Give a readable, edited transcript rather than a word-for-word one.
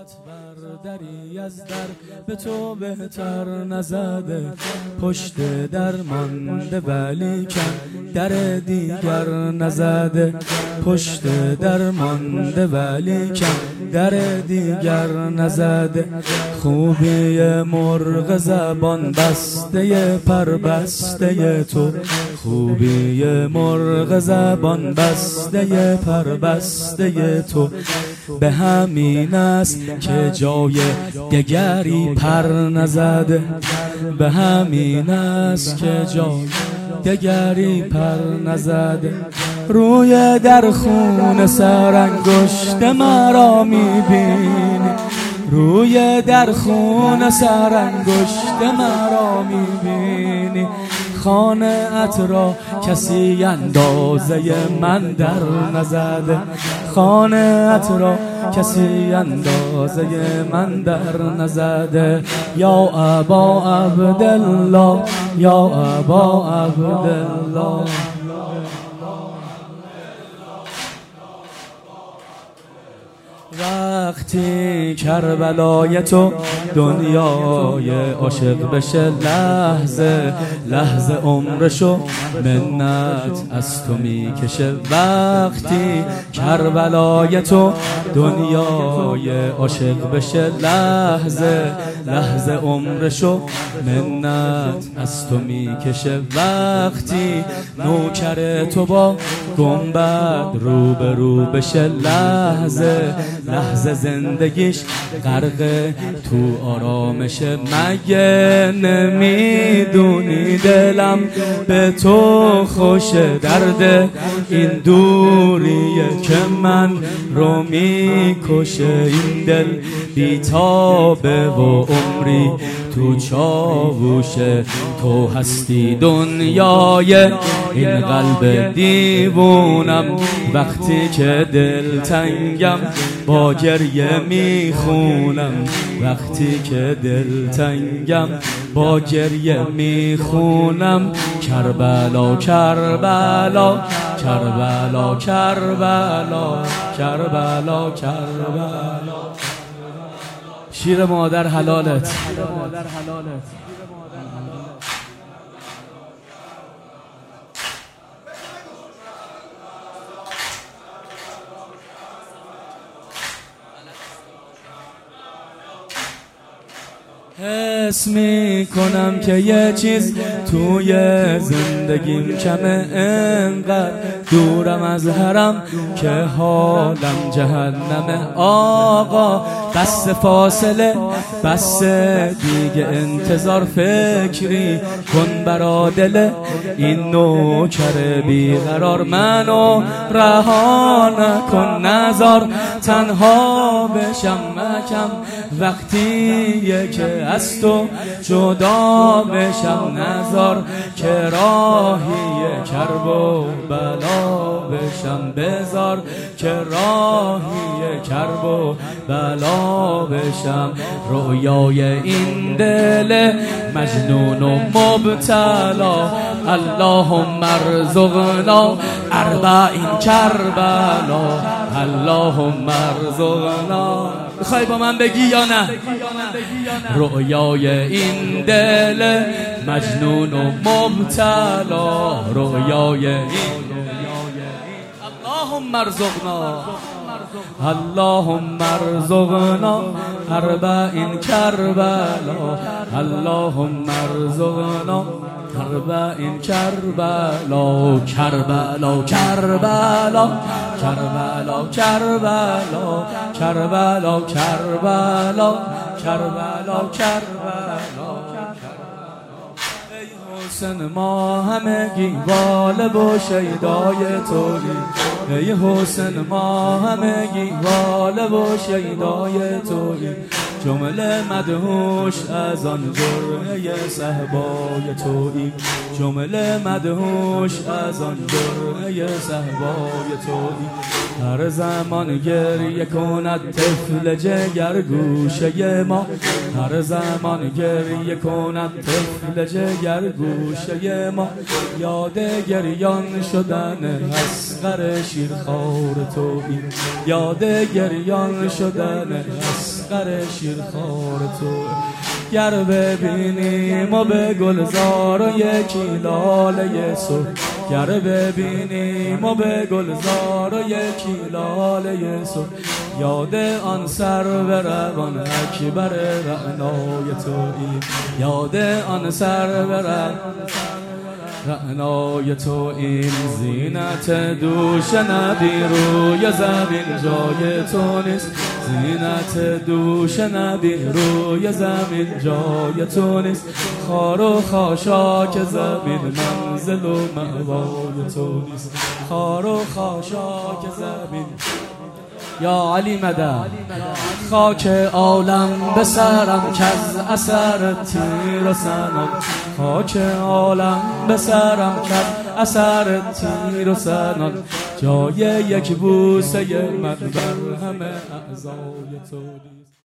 دری از در به تو بهتر نزده، پشت در مانده ولیکن در دیگر نزده، پشت در مانده ولیکن در دیگر نزده. خوبی مرغ زبان بسته پر بسته تو، خوبی مرغ زبان بسته پر بسته تو، به همین است که جای دگری پر نزده، به همین است که جای دگری پر نزده. روی در خون سرانگشت مرا میبینی، روی در خون سرانگشت مرا میبینی، خانه ات را کسی اندازه من در نزده، خانه ات را کسی اندازه من در نزده. یا ابا عبدالله، یا ابا عبدالله. وقتی کربلای تو دنیای عاشق بشه، لحظه لحظه عمرشو منت از تو میکشه. وقتی کربلای تو دنیای عاشق بشه، لحظه لحظه عمرشو منت از تو میکشه. وقتی نوکر تو با گنبد رو به رو بشه، لحظه لحظه زندگیش غرق تو آرامشه. مگه نمیدونی دلم به تو خوش درده، این دوریه که من رو میکشه. این دل بیتابه و عمری تو چاووشه، تو هستی دنیای این قلب دیوونم. وقتی که دل تنگم با گریه میخونم، وقتی که دل تنگم با گریه میخونم. کربلا کربلا کربلا کربلا کربلا کربلا. شیر مادر حلالت. حس میکنم که یه چیز توی زندگیم کمه، انقدر دورم از حرم که حالم جهنمه. آقا بس فاصله، بس دیگه انتظار، فکری کن برا دل این نوکر بیقرار. منو رها نکن، نذار تنها بشم مکم، وقتیه که از تو جدا بشم. نذار که راهی کرب و بلا بشم، بذار که راهی کرب و بلا بشم. رویای این دل مجنون و مبتلا، اللهم ارزقنا اربعین کربلا، اللهم ارزقنا. میخوای با من بگی یا نه؟ رویای این دل مجنون و مبتلا، رویای این اللهم ارزقنا، اللهم ارزقنا اربعین کربلا، اللهم ارزقنا اربعین کربلا. کربلا کربلا کربلا کربلا کربلا کربلا کربلا کربلا. ای حسین ما همگی والب و شیدای تویی، ای حسین ما همگی والب و شیدای تویی. جمله مدهوش از آن جرعه صهبای تویی، جمله مدهوش از آن جرعه صهبای تویی. هر زمان گریه کند طفل جگر گوشه ما، هر زمان گریه کند طفل جگر گوشه ما، یاد گریان شدن اصغر شیرخوار تویی، یاد گریان شدن اصغر شیرخوار تویی. گر ببینیم و به گلزار و یکی لاله صبح، گر ببینیم و به گلزار و یکی لاله صبح، یاد آن سرو روان اکبر رعنای تویی، یاد آن سرو رعنای تویی. زینت دوش نبی روی زمین جای تو نیست، زینت دوش نبی روی زمین جای تو نیست، خار و خاشاک زمین منزل و مأوای تو نیست، خار و خاشاک زمین. یا علی مدد خاک عالم به سرم کز اثر تیر و سنان، خاک عالم به سرم کز اثر تیر و سنان، جای یک بوسه من بر همه اعضای تو نیست.